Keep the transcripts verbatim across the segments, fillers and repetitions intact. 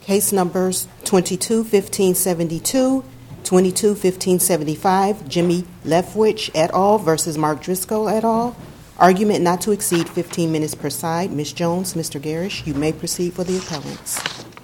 Case numbers twenty-two fifteen seventy-two, twenty-two fifteen seventy-five, Jimmy Leftwich et al. Versus Mark Driscoll et al. Argument not to exceed fifteen minutes per side. Miz Jones, Mister Garish, you may proceed for the appellants.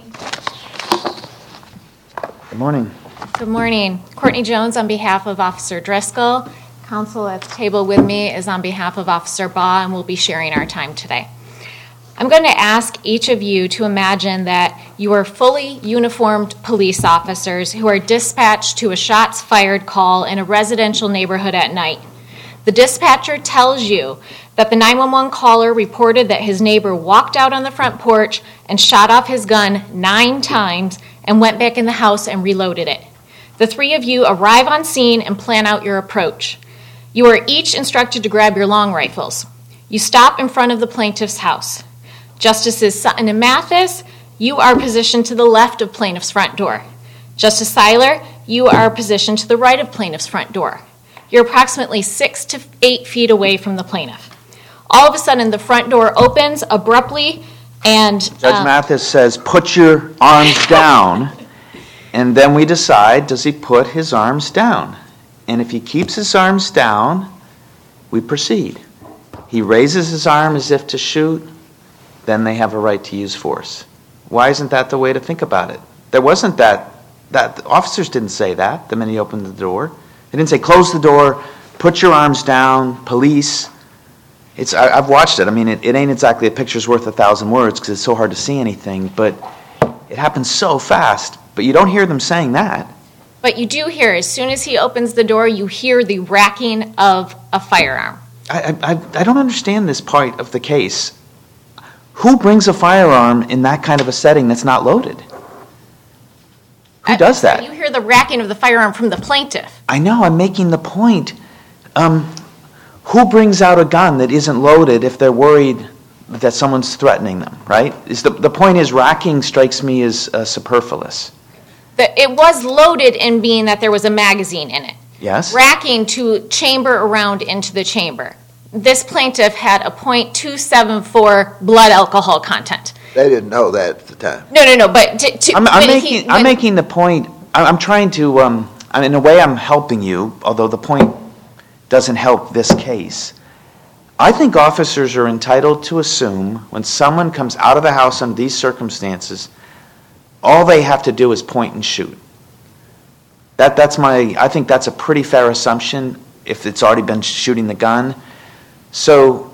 Good morning. Good morning. Courtney Jones on behalf of Officer Driscoll. Counsel at the table with me is on behalf of Officer Baugh, and we'll be sharing our time today. I'm going to ask each of you to imagine that you are fully uniformed police officers who are dispatched to a shots fired call in a residential neighborhood at night. The dispatcher tells you that the nine one one caller reported that his neighbor walked out on the front porch and shot off his gun nine times and went back in the house and reloaded it. The three of you arrive on scene and plan out your approach. You are each instructed to grab your long rifles. You stop in front of the plaintiff's house. Justices Sutton and Mathis, you are positioned to the left of plaintiff's front door. Justice Seiler, you are positioned to the right of plaintiff's front door. You're approximately six to eight feet away from the plaintiff. All of a sudden, the front door opens abruptly, and Judge uh, Mathis says, "Put your arms down," and then we decide, does he put his arms down? And if he keeps his arms down, we proceed. He raises his arm as if to shoot, then they have a right to use force. Why isn't that the way to think about it? There wasn't that, that the officers didn't say that the minute he opened the door. They didn't say, close the door, put your arms down, police. It's I, I've watched it. I mean, it, it ain't exactly a picture's worth a thousand words because it's so hard to see anything, but it happens so fast. But you don't hear them saying that. But you do hear, as soon as he opens the door, you hear the racking of a firearm. I, I, I don't understand this part of the case. Who brings a firearm in that kind of a setting that's not loaded? Who does that? You hear the racking of the firearm from the plaintiff. I know, I'm making the point. Um, who brings out a gun that isn't loaded if they're worried that someone's threatening them, right? Is the, the point is racking strikes me as uh, superfluous. The, it was loaded in being that there was a magazine in it. Yes. Racking to chamber around into the chamber. This plaintiff had a point two seven four blood alcohol content. They didn't know that at the time. No, no, no. But to, to, I'm, I'm making he, when, I'm making the point. I'm trying to. Um, in a way, I'm helping you, although the point doesn't help this case. I think officers are entitled to assume when someone comes out of the house under these circumstances, all they have to do is point and shoot. That that's my. I think that's a pretty fair assumption if it's already been shooting the gun. So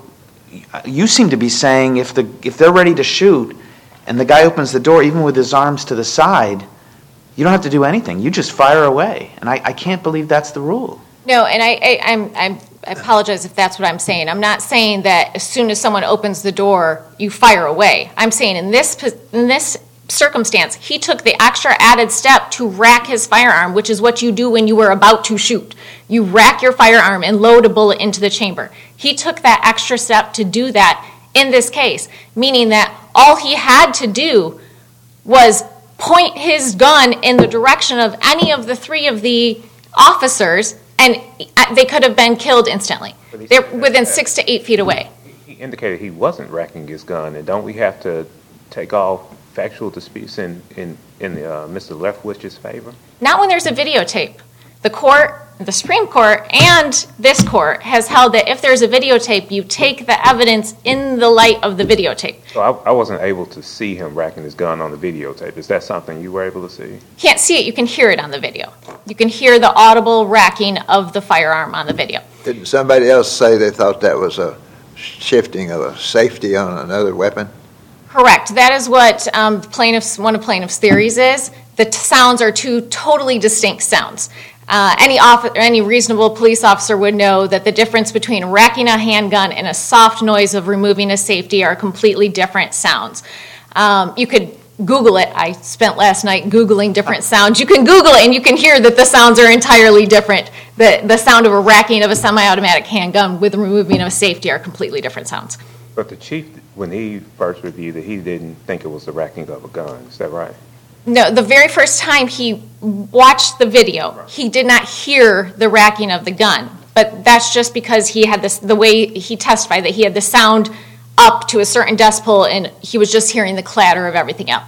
you seem to be saying if the if they're ready to shoot and the guy opens the door even with his arms to the side, you don't have to do anything. You just fire away. And I, I can't believe that's the rule. No, and I, I, I'm, I'm, I apologize if that's what I'm saying. I'm not saying that as soon as someone opens the door, you fire away. I'm saying in this in this circumstance, he took the extra added step to rack his firearm, which is what you do when you were about to shoot. You rack your firearm and load a bullet into the chamber. He took that extra step to do that in this case, meaning that all he had to do was point his gun in the direction of any of the three of the officers, and they could have been killed instantly. They're within six to eight feet away. He indicated he wasn't racking his gun, and don't we have to take all factual disputes in, in, in the, uh, Mister Leftwich's favor? Not when there's a videotape. The court, the Supreme Court, and this court has held that if there's a videotape, you take the evidence in the light of the videotape. So I, I wasn't able to see him racking his gun on the videotape. Is that something you were able to see? Can't see it. You can hear it on the video. You can hear the audible racking of the firearm on the video. Didn't somebody else say they thought that was a shifting of a safety on another weapon? Correct. That is what um, plaintiffs, one of plaintiff's theories is. The t- sounds are two totally distinct sounds. Uh, any, off- any reasonable police officer would know that the difference between racking a handgun and a soft noise of removing a safety are completely different sounds. Um, you could Google it. I spent last night Googling different sounds. You can Google it and you can hear that the sounds are entirely different. The, the sound of a racking of a semi-automatic handgun with removing of a safety are completely different sounds. But the chief, when he first reviewed it, he didn't think it was the racking of a gun. Is that right? No, the very first time he watched the video, he did not hear the racking of the gun. But that's just because he had this, the way he testified, that he had the sound up to a certain decibel and he was just hearing the clatter of everything else.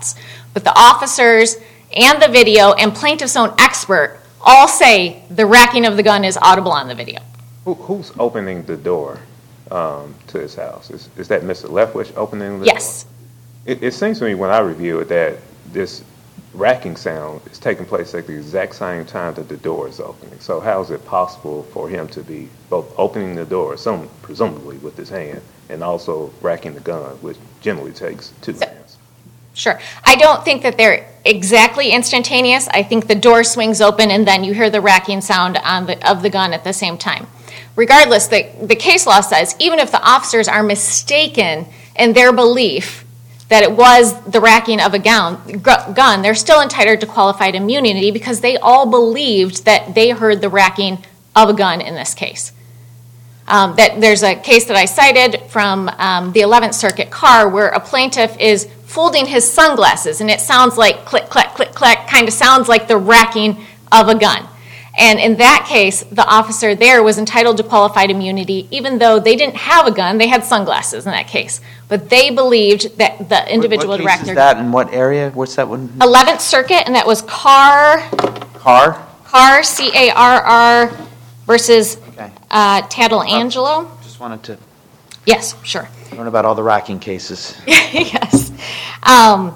But the officers and the video and plaintiff's own expert all say the racking of the gun is audible on the video. Who, who's opening the door um, to his house? Is, is that Mister Leftwich opening the yes. door? Yes. It, it seems to me when I review it that this racking sound is taking place at the exact same time that the door is opening. So how is it possible for him to be both opening the door, some presumably with his hand, and also racking the gun, which generally takes two so, hands? Sure. I don't think that they're exactly instantaneous. I think the door swings open and then you hear the racking sound on the, of the gun at the same time. Regardless, the, the case law says even if the officers are mistaken in their belief that it was the racking of a gun, gun, they're still entitled to qualified immunity because they all believed that they heard the racking of a gun in this case. Um, that there's a case that I cited from um, the eleventh Circuit Carr where a plaintiff is folding his sunglasses and it sounds like click, click, click, click, kind of sounds like the racking of a gun. And in that case, the officer there was entitled to qualified immunity even though they didn't have a gun, they had sunglasses in that case. But they believed that the individual what, what had racked case their is that in what area? What's that one? eleventh Circuit, and that was Carr. Carr? Carr, C A R R, versus okay. uh, Tattleangelo. Just wanted to yes, sure. learn about all the racking cases. yes. Um,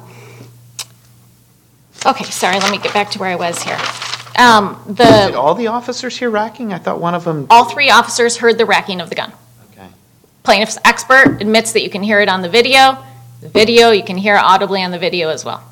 okay, sorry, let me get back to where I was here. Um, the Did all the officers hear racking? I thought one of them... All three officers heard the racking of the gun. Okay. Plaintiff's expert admits that you can hear it on the video. The video, you can hear it audibly on the video as well.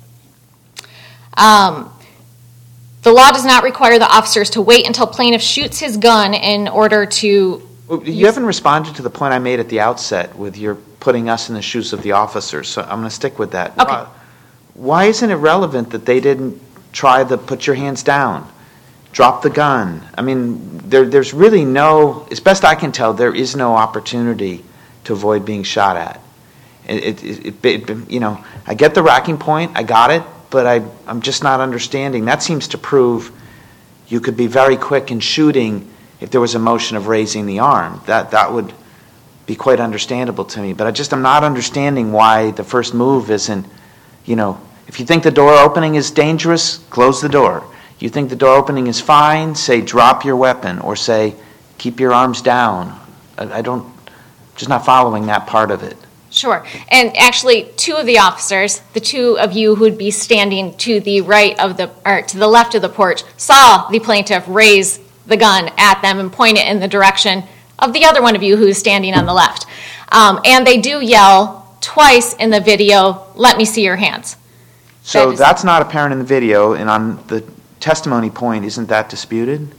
Um, the law does not require the officers to wait until plaintiff shoots his gun in order to... Well, you haven't responded to the point I made at the outset with your putting us in the shoes of the officers, so I'm going to stick with that. Okay. Why, why isn't it relevant that they didn't try the put your hands down, drop the gun? I mean, there, there's really no, as best I can tell, there is no opportunity to avoid being shot at. It, it, it, it, you know, I get the racking point, I got it, but I, I'm just not understanding. That seems to prove you could be very quick in shooting if there was a motion of raising the arm. That that would be quite understandable to me. But I just am not understanding why the first move isn't, you know, if you think the door opening is dangerous, close the door. You think the door opening is fine, say drop your weapon or say keep your arms down. I, I don't, just not following that part of it. Sure. And actually, two of the officers, the two of you who would be standing to the right of the, or to the left of the porch, saw the plaintiff raise the gun at them and point it in the direction of the other one of you who's standing on the left. Um, and they do yell twice in the video, let me see your hands. So that is, that's not apparent in the video, and on the testimony point, isn't that disputed?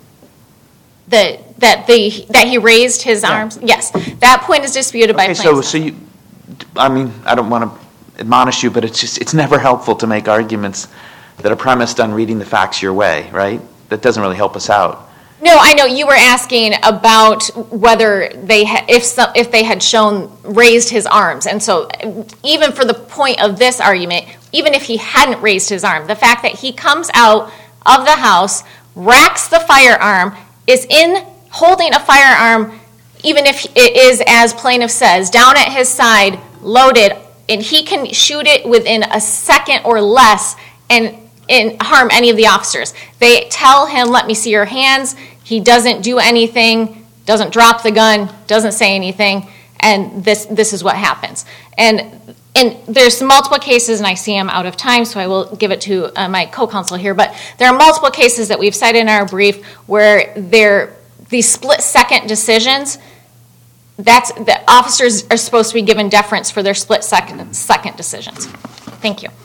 The, that, the, that he raised his yeah. arms? Yes. That point is disputed okay, by so, plaintiffs. so you, I mean, I don't want to admonish you, but it's just, it's never helpful to make arguments that are premised on reading the facts your way, right? That doesn't really help us out. No, I know you were asking about whether they ha- if some, if they had shown raised his arms, and so even for the point of this argument, even if he hadn't raised his arm, the fact that he comes out of the house, racks the firearm, is in holding a firearm, even if it is, as plaintiff says, down at his side, loaded, and he can shoot it within a second or less, and. and harm any of the officers. They tell him, let me see your hands. He doesn't do anything, doesn't drop the gun, doesn't say anything, and this this is what happens. And and there's multiple cases, and I see I'm out of time, so I will give it to uh, my co-counsel here, but there are multiple cases that we've cited in our brief where they're these split-second decisions, that's the officers are supposed to be given deference for their split-second second decisions. Thank you.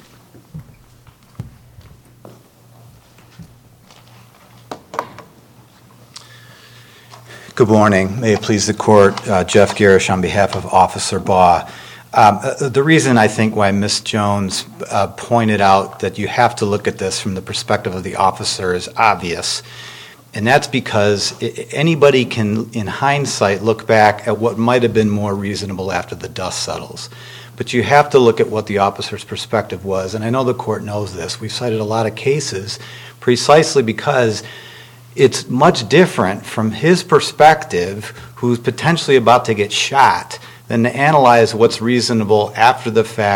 Good morning. May it please the court, uh, Jeff Garish on behalf of Officer Baugh. Um, uh, the reason I think why Miz Jones uh, pointed out that you have to look at this from the perspective of the officer is obvious, and that's because it, anybody can, in hindsight, look back at what might have been more reasonable after the dust settles. But you have to look at what the officer's perspective was, and I know the court knows this. We've cited a lot of cases precisely because it's much different from his perspective, who's potentially about to get shot, than to analyze what's reasonable after the fact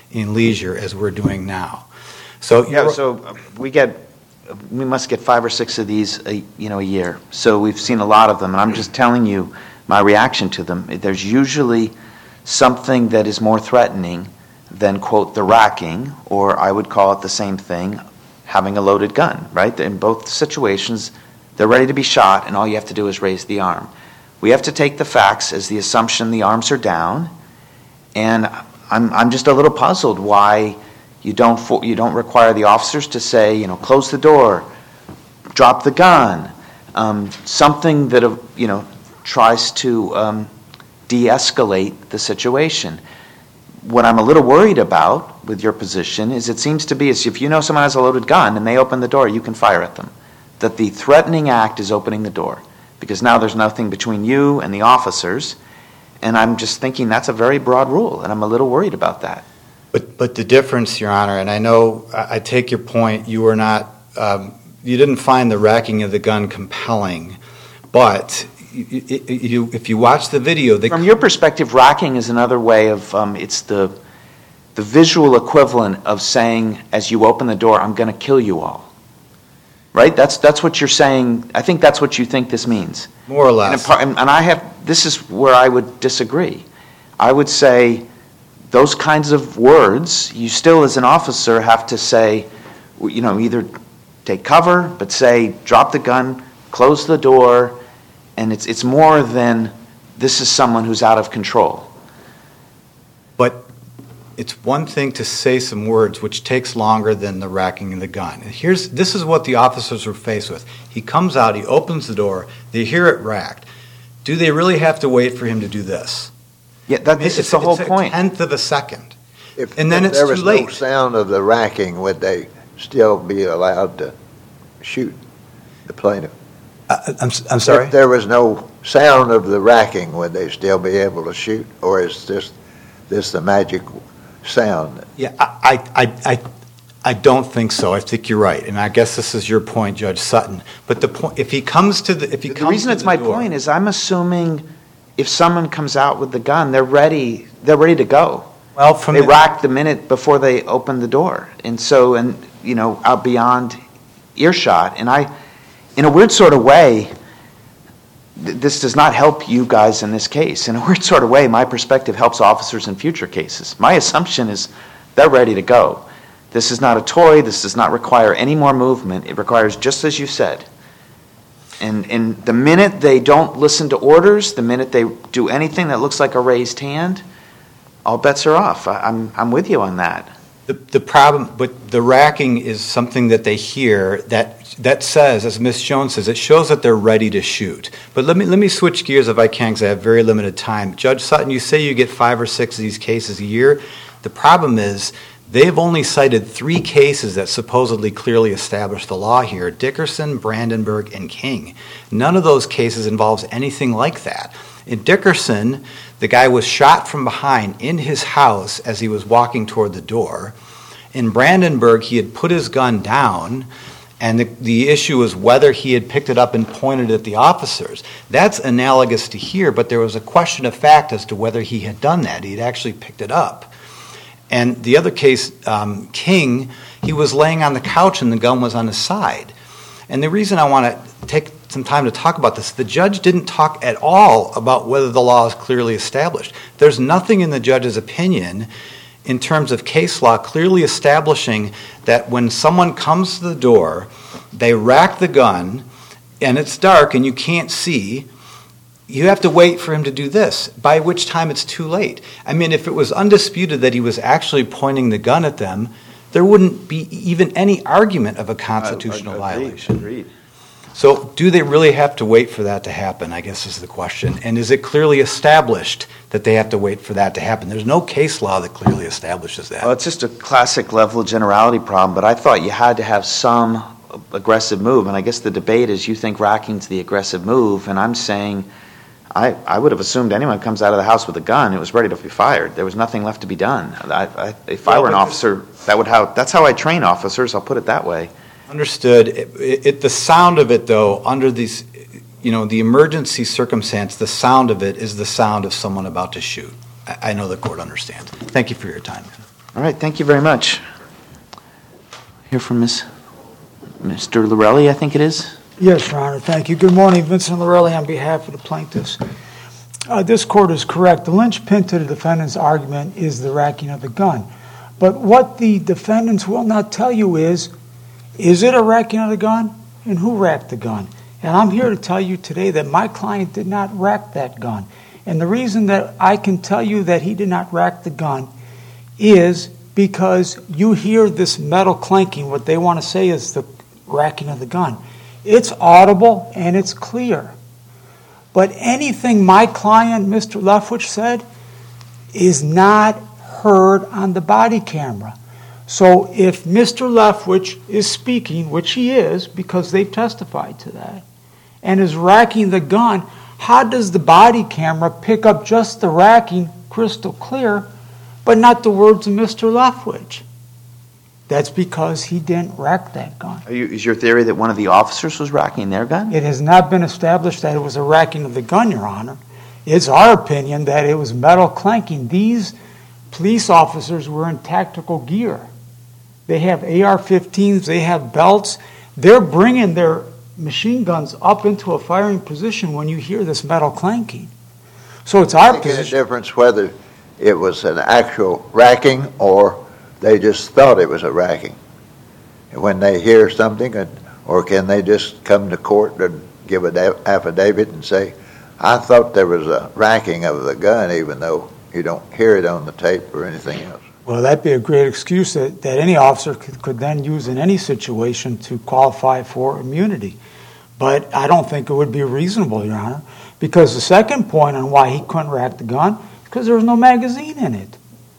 in leisure as we're doing now. So, Yeah, you're- so uh, we get, we must get five or six of these, a, you know, a year. So we've seen a lot of them, and I'm just telling you my reaction to them. There's usually something that is more threatening than, quote, the racking, or I would call it the same thing, having a loaded gun, right? In both situations, they're ready to be shot, and all you have to do is raise the arm. We have to take the facts as the assumption the arms are down, and I'm I'm just a little puzzled why you don't fo- you don't require the officers to say, you know, close the door, drop the gun, um, something that uh, you know tries to um, de-escalate the situation. What I'm a little worried about with your position is it seems to be as if you know someone has a loaded gun and they open the door, you can fire at them. That the threatening act is opening the door, because now there's nothing between you and the officers, and I'm just thinking that's a very broad rule, and I'm a little worried about that. But but the difference, Your Honor, and I know I, I take your point. You were not, um, you didn't find the racking of the gun compelling, but you, you, if you watch the video, the, From your perspective, racking is another way of um, it's the the visual equivalent of saying, as you open the door, I'm going to kill you all. Right? That's that's what you're saying. I think that's what you think this means. more or less. And, and I have. This is where I would disagree. I would say those kinds of words, you still as an officer have to say, you know, either take cover, but say drop the gun, close the door, and it's it's more than this is someone who's out of control. But it's one thing to say some words, which takes longer than the racking of the gun. And here's this is what the officers were faced with. He comes out, he opens the door, they hear it racked. Do they really have to wait for him to do this? Yeah, that, this it's, is the whole it's point. a tenth of a second. If, And then if it's there too was late. no sound of the racking, would they still be allowed to shoot the plaintiff? Uh, I'm, I'm sorry? If there was no sound of the racking, would they still be able to shoot, or is this this the magic sound? Yeah, I, I, I, I don't think so. I think you're right, and I guess this is your point, Judge Sutton. But the point, if he comes to the, if he The comes reason to it's the my door- point is I'm assuming if someone comes out with the gun, they're ready. They're ready to go. well, from They the, rack the minute before they open the door, and so and you know out beyond earshot. And I, in a weird sort of way, th- this does not help you guys in this case. In a weird sort of way, my perspective helps officers in future cases. My assumption is they're ready to go. This is not a toy. This does not require any more movement. It requires just as you said. And and the minute they don't listen to orders, the minute they do anything that looks like a raised hand, all bets are off. I, I'm I'm with you on that. the, the problem, but the racking is something that they hear that that says, as Miz Jones says, it shows that they're ready to shoot. But let me let me switch gears if I can, because I have very limited time. Judge Sutton, you say you get five or six of these cases a year. The problem is they've only cited three cases that supposedly clearly establish the law here: Dickerson, Brandenburg, and King. None of those cases involves anything like that. In Dickerson, the guy was shot from behind in his house as he was walking toward the door. In Brandenburg, he had put his gun down, and the, the issue was whether he had picked it up and pointed at the officers. That's analogous to here, but there was a question of fact as to whether he had done that. He had actually picked it up. And the other case, um, King, he was laying on the couch and the gun was on his side. And the reason I want to take some time to talk about this, the judge didn't talk at all about whether the law is clearly established. There's nothing in the judge's opinion in terms of case law clearly establishing that when someone comes to the door, they rack the gun, and it's dark and you can't see, you have to wait for him to do this, by which time it's too late. I mean, if it was undisputed that he was actually pointing the gun at them, there wouldn't be even any argument of a constitutional Agreed, violation. Agreed. So do they really have to wait for that to happen, I guess is the question. And is it clearly established that they have to wait for that to happen? There's no case law that clearly establishes that. Well, it's just a classic level of generality problem, but I thought you had to have some aggressive move, and I guess the debate is you think racking's the aggressive move, and I'm saying I, I would have assumed anyone who comes out of the house with a gun, it was ready to be fired. There was nothing left to be done. I, I, if I Well, were an but officer, that would how that's how I train officers. I'll put it that way. Understood. It, it, it, the sound of it, though, under these, you know, the emergency circumstance, the sound of it is the sound of someone about to shoot. I, I know the court understands. Thank you for your time. All right, thank you very much. Hear from Miss Mister Lorelli, I think it is. Yes, Your Honor, thank you. Good morning, Vincent Lorelli on behalf of the plaintiffs. Uh, this court is correct. The linchpin to the defendant's argument is the racking of the gun. But what the defendants will not tell you is, is it a racking of the gun? And who racked the gun? And I'm here to tell you today that my client did not rack that gun. And the reason that I can tell you that he did not rack the gun is because you hear this metal clanking. What they want to say is the racking of the gun. It's audible and it's clear. But anything my client, Mister Leftwich, said is not heard on the body camera. So if Mister Leftwich is speaking, which he is because they've testified to that, and is racking the gun, how does the body camera pick up just the racking crystal clear, but not the words of Mister Leftwich? That's because he didn't rack that gun. Are you, is your theory that one of the officers was racking their gun? It has not been established that it was a racking of the gun, Your Honor. It's our opinion that it was metal clanking. These police officers were in tactical gear. They have A R fifteens, they have belts. They're bringing their machine guns up into a firing position when you hear this metal clanking. So it's our position. Is it a difference whether it was an actual racking or they just thought it was a racking when they hear something, or can they just come to court and give an affidavit and say, I thought there was a racking of the gun even though you don't hear it on the tape or anything else? Well, that'd be a great excuse that, that any officer could, could then use in any situation to qualify for immunity. But I don't think it would be reasonable, Your Honor, because the second point on why he couldn't rack the gun is because there was no magazine in it.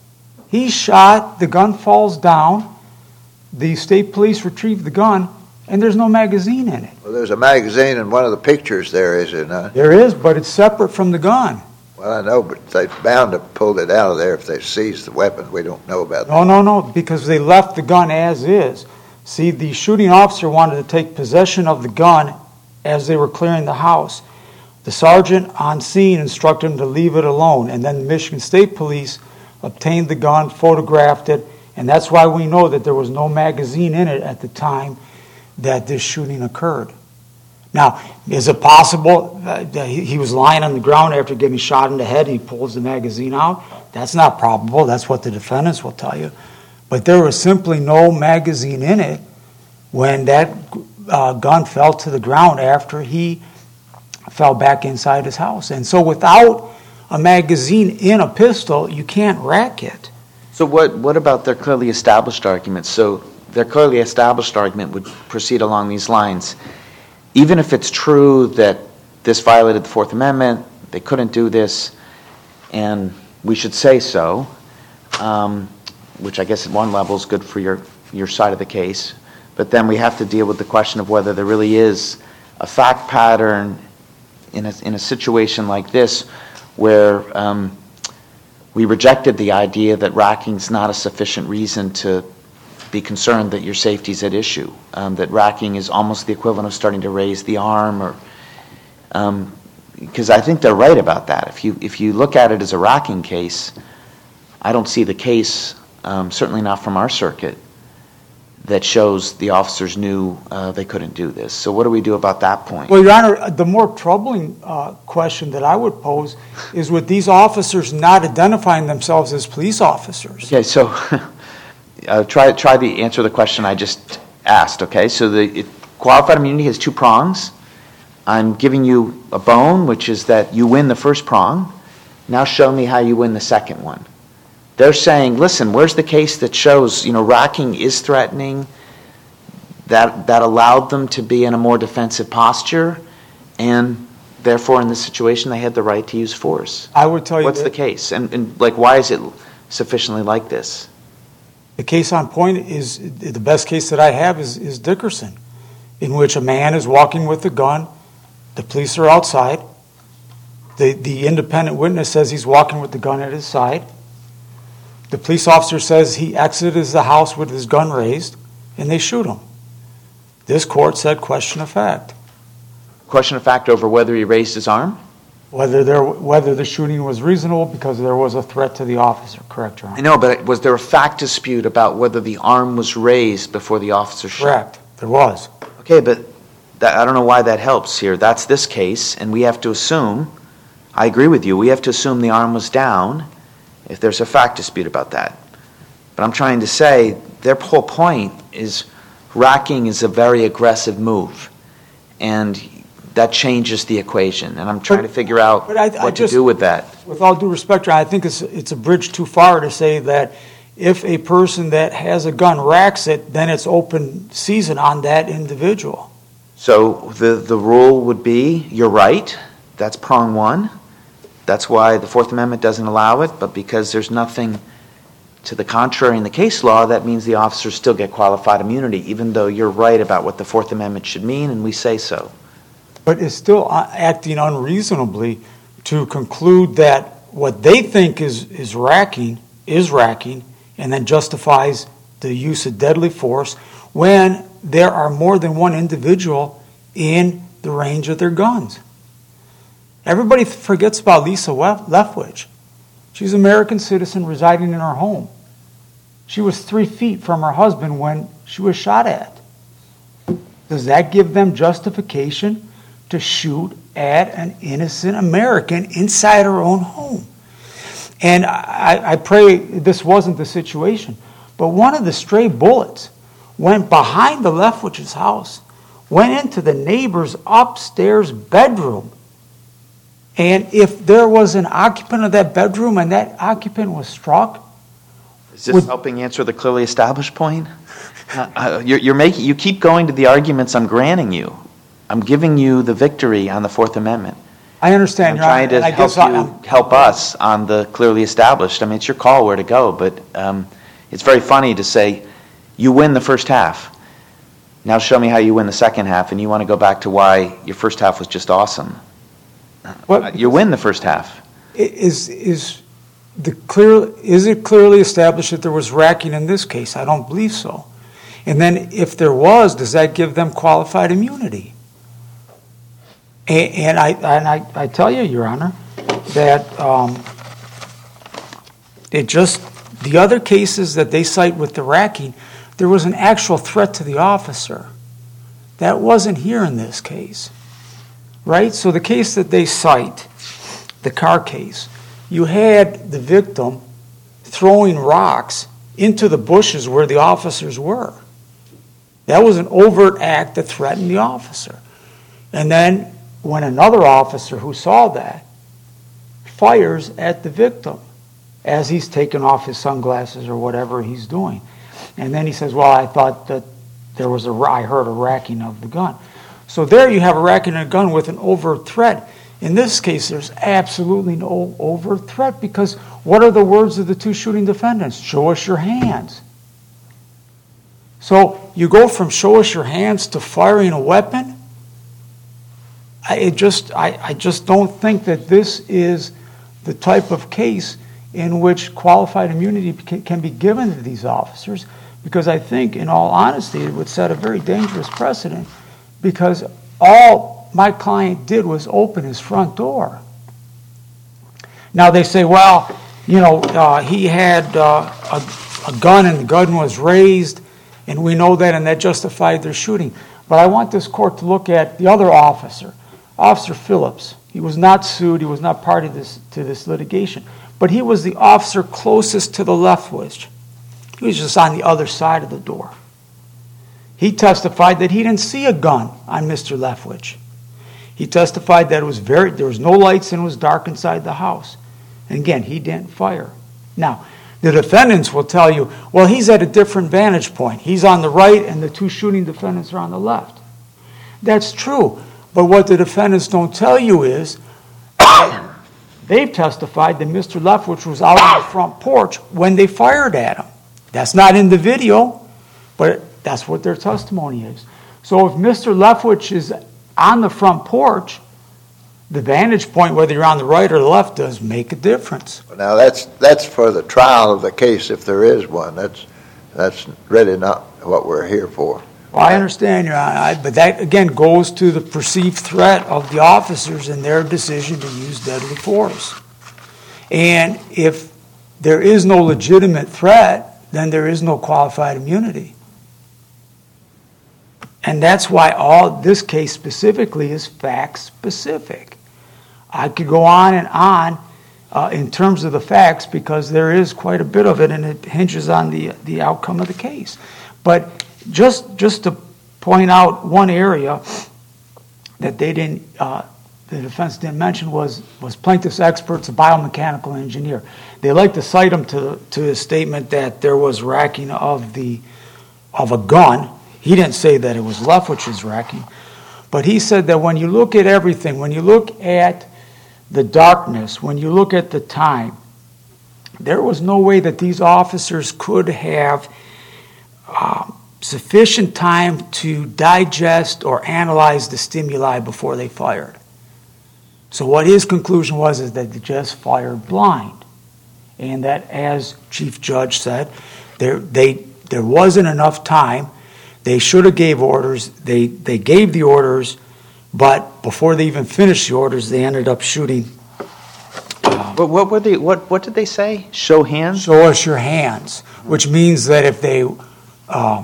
He shot, the gun falls down, the state police retrieve the gun, and there's no magazine in it. Well, there's a magazine in one of the pictures there, is there not? There is, but it's separate from the gun. Well, I know, but they're bound to pull it out of there if they seized the weapon. We don't know about that. No, no, no, because they left the gun as is. See, the shooting officer wanted to take possession of the gun as they were clearing the house. The sergeant on scene instructed him to leave it alone, and then the Michigan State Police obtained the gun, photographed it, and that's why we know that there was no magazine in it at the time that this shooting occurred. Now, is it possible that he was lying on the ground after getting shot in the head and he pulls the magazine out? That's not probable. That's what the defendants will tell you. But there was simply no magazine in it when that uh, gun fell to the ground after he fell back inside his house. And so without a magazine in a pistol, you can't rack it. So what, what about their clearly established argument? So their clearly established argument would proceed along these lines. Even if it's true that this violated the Fourth Amendment, they couldn't do this, and we should say so, um, which I guess at one level is good for your, your side of the case, but then we have to deal with the question of whether there really is a fact pattern in a, in a situation like this where um, we rejected the idea that racking is not a sufficient reason to be concerned that your safety is at issue, um, that racking is almost the equivalent of starting to raise the arm, or um, because I think they're right about that. If you if you look at it as a racking case, I don't see the case, um, certainly not from our circuit, that shows the officers knew uh, they couldn't do this. So what do we do about that point? Well, Your Honor, the more troubling uh, question that I would pose is with these officers not identifying themselves as police officers. Okay, so uh, try try to answer the question I just asked, okay? So the it, qualified immunity has two prongs. I'm giving you a bone, which is that you win the first prong. Now show me how you win the second one. They're saying, listen, where's the case that shows, you know, racking is threatening, that that allowed them to be in a more defensive posture, and therefore in this situation they had the right to use force? I would tell you What's that the case? And, and like, why is it sufficiently like this? the case on point is, the best case that I have is, is Dickerson, in which a man is walking with a gun, the police are outside, the, the independent witness says he's walking with the gun at his side, the police officer says he exited the house with his gun raised, and they shoot him. This court said question of fact. Question of fact over whether he raised his arm? Whether there, whether the shooting was reasonable because there was a threat to the officer, correct, Your Honor? I know, but was there a fact dispute about whether the arm was raised before the officer shot? Correct, there was. Okay, but that, I don't know why that helps here. That's this case, and we have to assume, I agree with you, we have to assume the arm was down if there's a fact dispute about that. But I'm trying to say their whole point is racking is a very aggressive move, and that changes the equation. And I'm trying But- to figure out but I- I what just- to do with that. With all due respect, Your Honor, I think it's, it's a bridge too far to say that if a person that has a gun racks it, then it's open season on that individual. So the, the rule would be, you're right, that's prong one. That's why the Fourth Amendment doesn't allow it, but because there's nothing to the contrary in the case law, that means the officers still get qualified immunity, even though you're right about what the Fourth Amendment should mean, and we say so. But it's still acting unreasonably to conclude that what they think is, is racking is racking and then justifies the use of deadly force when there are more than one individual in the range of their guns. Everybody forgets about Lisa Leftwich. She's an American citizen residing in her home. She was three feet from her husband when she was shot at. Does that give them justification to shoot at an innocent American inside her own home? And I, I pray this wasn't the situation, but one of the stray bullets went behind the Leftwich's house, went into the neighbor's upstairs bedroom. And if there was an occupant of that bedroom and that occupant was struck, Is this would, helping answer the clearly established point? Uh, uh, you're, you're making, you keep going to the arguments I'm granting you. I'm giving you the victory on the Fourth Amendment. I understand. I'm Your trying Honor, to and I help guess you, I- help us on the clearly established. I mean, it's your call where to go, but um, it's very funny to say, you win the first half. Now show me how you win the second half, and you want to go back to why your first half was just awesome. What- You win the first half. Is is the clear? Is it clearly established that there was racking in this case? I don't believe so. And then, if there was, does that give them qualified immunity? And, and I and I, I tell you, Your Honor, that um, it just the other cases that they cite with the racking, there was an actual threat to the officer. That wasn't here in this case. Right? So the case that they cite, the car case, you had the victim throwing rocks into the bushes where the officers were. That was an overt act that threatened the officer. And then when another officer who saw that fires at the victim as he's taking off his sunglasses or whatever he's doing. And then he says, well, I thought that there was a, I heard a racking of the gun. So there you have a racking of a gun with an overt threat. In this case, there's absolutely no overt threat because what are the words of the two shooting defendants? Show us your hands. So you go from show us your hands to firing a weapon? I it just I, I just don't think that this is the type of case in which qualified immunity can be given to these officers because I think, in all honesty, it would set a very dangerous precedent because all my client did was open his front door. Now they say, well, you know, uh, he had uh, a, a gun and the gun was raised, and we know that, and that justified their shooting. But I want this court to look at the other officer, Officer Phillips. He was not sued. He was not party to this, to this litigation. But he was the officer closest to the Leftwich. He was just on the other side of the door. He testified that he didn't see a gun on Mister Leftwich. He testified that it was very there was no lights and it was dark inside the house. And again, he didn't fire. Now, the defendants will tell you, well, he's at a different vantage point. He's on the right and the two shooting defendants are on the left. That's true. But what the defendants don't tell you is they've testified that Mister Leftwich was out on the front porch when they fired at him. That's not in the video, but that's what their testimony is. So if Mister Leftwich is on the front porch, the vantage point, whether you're on the right or the left, does make a difference. Now, that's that's for the trial of the case, if there is one. That's that's really not what we're here for. Well, I understand, Your Honor, I- but that, again, goes to the perceived threat of the officers and their decision to use deadly force. And if there is no legitimate threat, then there is no qualified immunity. And that's why all this case specifically is fact-specific. I could go on and on uh, in terms of the facts because there is quite a bit of it, and it hinges on the the outcome of the case. But just just to point out one area that they didn't, uh, the defense didn't mention was was plaintiff's expert's a biomechanical engineer. They like to cite him to to his statement that there was racking of the of a gun. He didn't say that it was Leftwich's racking, but he said that when you look at everything, when you look at the darkness, when you look at the time, there was no way that these officers could have uh, sufficient time to digest or analyze the stimuli before they fired. So what his conclusion was is that they just fired blind, and that, as Chief Judge said, there they there wasn't enough time. They should have gave orders. They they gave the orders, but before they even finished the orders, they ended up shooting. Uh, But what were they? What what did they say? Show hands. Show us your hands, which means that if they, um,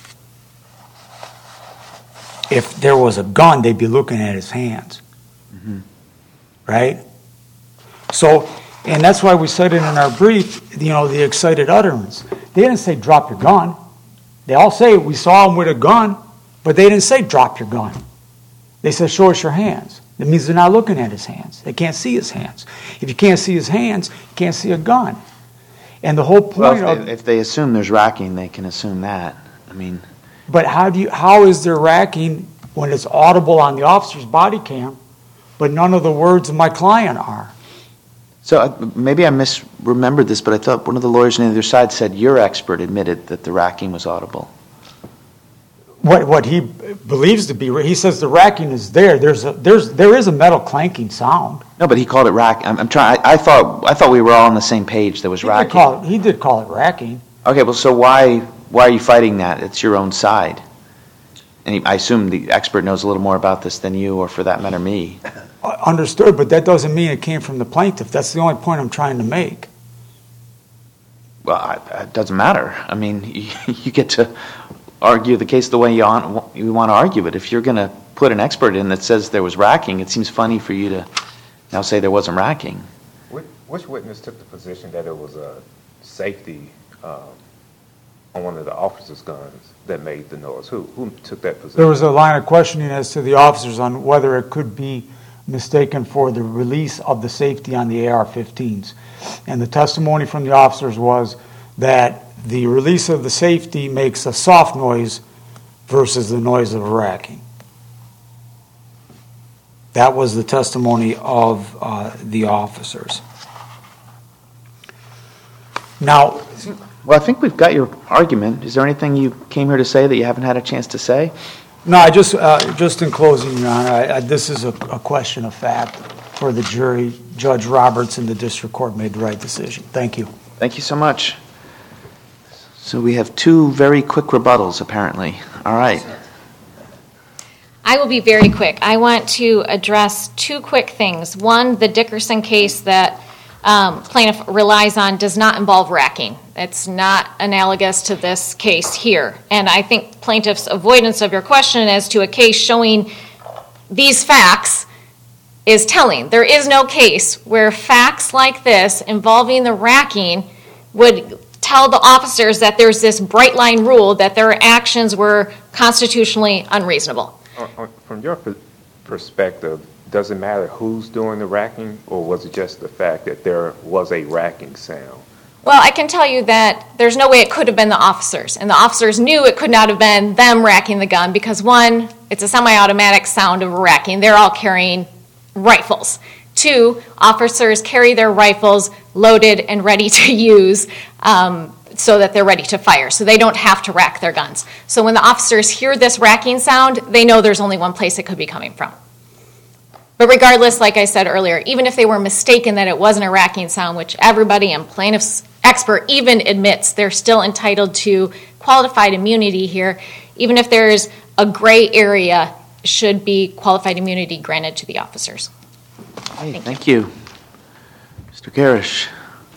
if there was a gun, they'd be looking at his hands, mm-hmm. right? So, and that's why we said it in our brief. You know, the excited utterance. They didn't say drop your gun. They all say we saw him with a gun, but they didn't say drop your gun. They said show us your hands. That means they're not looking at his hands. They can't see his hands. If you can't see his hands, you can't see a gun. And the whole point Well, if of they, if they assume there's racking, they can assume that. I mean, but how do you how is there racking when it's audible on the officer's body cam, but none of the words of my client are? so uh, maybe I misremembered this, but I thought one of the lawyers on the other side said your expert admitted that the racking was audible. What what he believes to be, he says the racking is there. There's a there's there is a metal clanking sound. No, but he called it rack. I'm, I'm trying. I, I thought I thought we were all on the same page. There was He did racking. call it, he did call it racking. Okay, well, so why why are you fighting that? It's your own side. And he, I assume the expert knows a little more about this than you, or for that matter, me. Uh, Understood, but that doesn't mean it came from the plaintiff. That's the only point I'm trying to make. Well, I, it doesn't matter. I mean, you, you get to argue the case the way you want, you want to argue it. If you're going to put an expert in that says there was racking, it seems funny for you to now say there wasn't racking. Which, which witness took the position that it was a safety um, on one of the officers' guns that made the noise? Who who took that position? There was a line of questioning as to the officers on whether it could be mistaken for the release of the safety on the A R fifteens. And the testimony from the officers was that the release of the safety makes a soft noise versus the noise of a racking. That was the testimony of uh, the officers. Now, Well, I think we've got your argument. Is there anything you came here to say that you haven't had a chance to say? no, I just uh, just in closing, Your Honor, I, I, this is a, a question of fact for the jury. Judge Roberts and the district court made the right decision. Thank you. Thank you so much. So we have two very quick rebuttals, apparently. All right. I will be very quick. I want to address two quick things. One, the Dickerson case that um, plaintiff relies on does not involve racking. It's not analogous to this case here. And I think plaintiff's avoidance of your question as to a case showing these facts is telling. There is no case where facts like this involving the racking would tell the officers that there's this bright line rule that their actions were constitutionally unreasonable. From your perspective, does it matter who's doing the racking, or was it just the fact that there was a racking sound? Well, I can tell you that there's no way it could have been the officers. And the officers knew it could not have been them racking the gun because, one, it's a semi-automatic sound of racking. They're all carrying rifles. Two, officers carry their rifles loaded and ready to use um, so that they're ready to fire. So they don't have to rack their guns. So when the officers hear this racking sound, they know there's only one place it could be coming from. But regardless, like I said earlier, even if they were mistaken that it wasn't a racking sound, which everybody and plaintiff's expert even admits they're still entitled to qualified immunity here, even if there's a gray area, should be qualified immunity granted to the officers. Hey, Thank thank you. Mister Garish.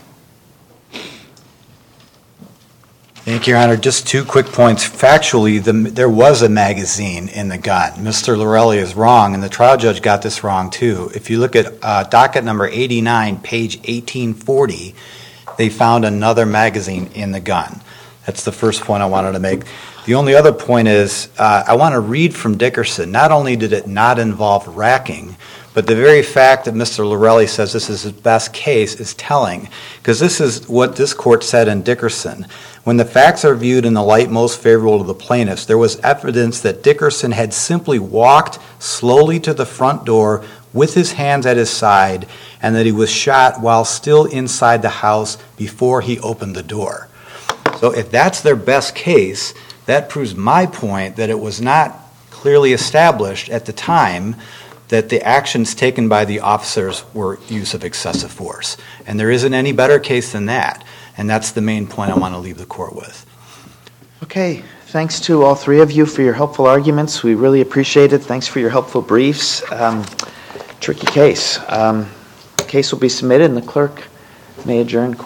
Thank you, Your Honor. Just two quick points. Factually, the, there was a magazine in the gun. Mister Lorelli is wrong, and the trial judge got this wrong too. If you look at uh, docket number eighty-nine, page eighteen forty, they found another magazine in the gun. That's the first point I wanted to make. The only other point is uh, I want to read from Dickerson. Not only did it not involve racking, but the very fact that Mister Lorelli says this is his best case is telling, because this is what this court said in Dickerson. When the facts are viewed in the light most favorable to the plaintiffs, there was evidence that Dickerson had simply walked slowly to the front door with his hands at his side, and that he was shot while still inside the house before he opened the door. So if that's their best case, that proves my point that it was not clearly established at the time that the actions taken by the officers were use of excessive force. And there isn't any better case than that. And that's the main point I want to leave the court with. Okay, thanks to all three of you for your helpful arguments. We really appreciate it. Thanks for your helpful briefs. Um, tricky case. Um, the case will be submitted and the clerk may adjourn.